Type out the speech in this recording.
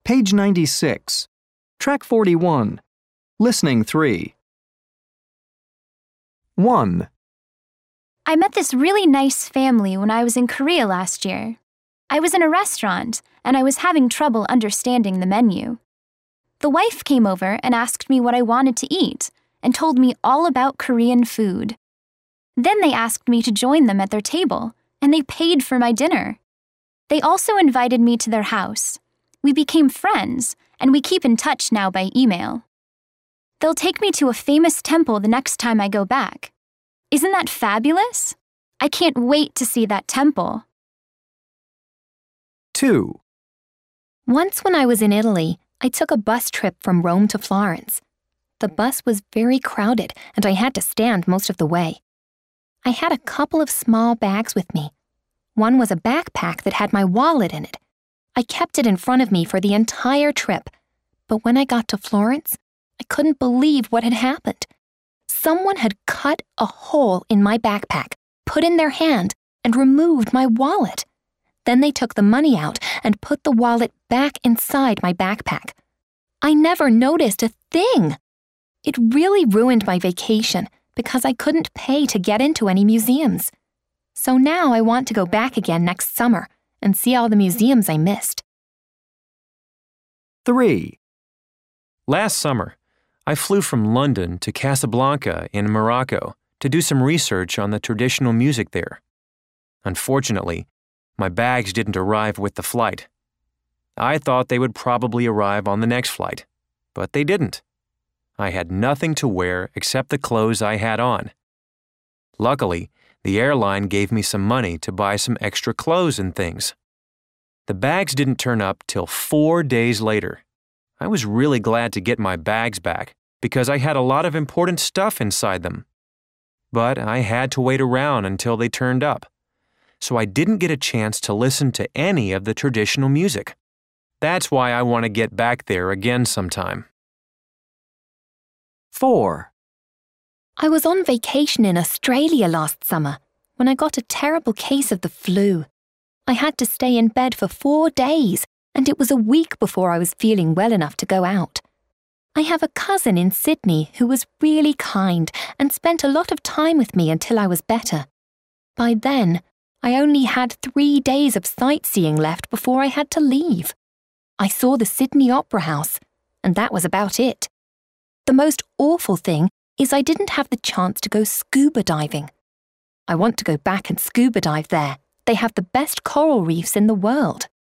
Page 96. Track 41. Listening 3. 1, I met this really nice family when I was in Korea last year. I was in a restaurant, and I was having trouble understanding the menu. The wife came over and asked me what I wanted to eat, and told me all about Korean food. Then they asked me to join them at their table, and they paid for my dinner. They also invited me to their house. We became friends, and we keep in touch now by email. They'll take me to a famous temple the next time I go back. Isn't that fabulous? I can't wait to see that temple. 2, Once when I was in Italy, I took a bus trip from Rome to Florence. The bus was very crowded, and I had to stand most of the way. I had a couple of small bags with me. One was a backpack that had my wallet in it. I kept it in front of me for the entire trip, but when I got to Florence, I couldn't believe what had happened. Someone had cut a hole in my backpack, put in their hand, and removed my wallet. Then they took the money out and put the wallet back inside my backpack. I never noticed a thing. It really ruined my vacation because I couldn't pay to get into any museums. So now I want to go back again next summer and see all the museums I missed. 3, Last summer, I flew from London to Casablanca in Morocco to do some research on the traditional music there. Unfortunately, my bags didn't arrive with the flight. I thought they would probably arrive on the next flight, but they didn't. I had nothing to wear except the clothes I had on. Luckily, the airline gave me some money to buy some extra clothes and things. The bags didn't turn up till 4 days later. I was really glad to get my bags back because I had a lot of important stuff inside them. But I had to wait around until they turned up, so I didn't get a chance to listen to any of the traditional music. That's why I want to get back there again sometime. 4, I was on vacation in Australia last summer when I got a terrible case of the flu. I had to stay in bed for 4 days, and it was a week before I was feeling well enough to go out. I have a cousin in Sydney who was really kind and spent a lot of time with me until I was better. By then, I only had 3 days of sightseeing left before I had to leave. I saw the Sydney Opera House, and that was about it. The most awful thing is I didn't have the chance to go scuba diving. I want to go back and scuba dive there. They have the best coral reefs in the world.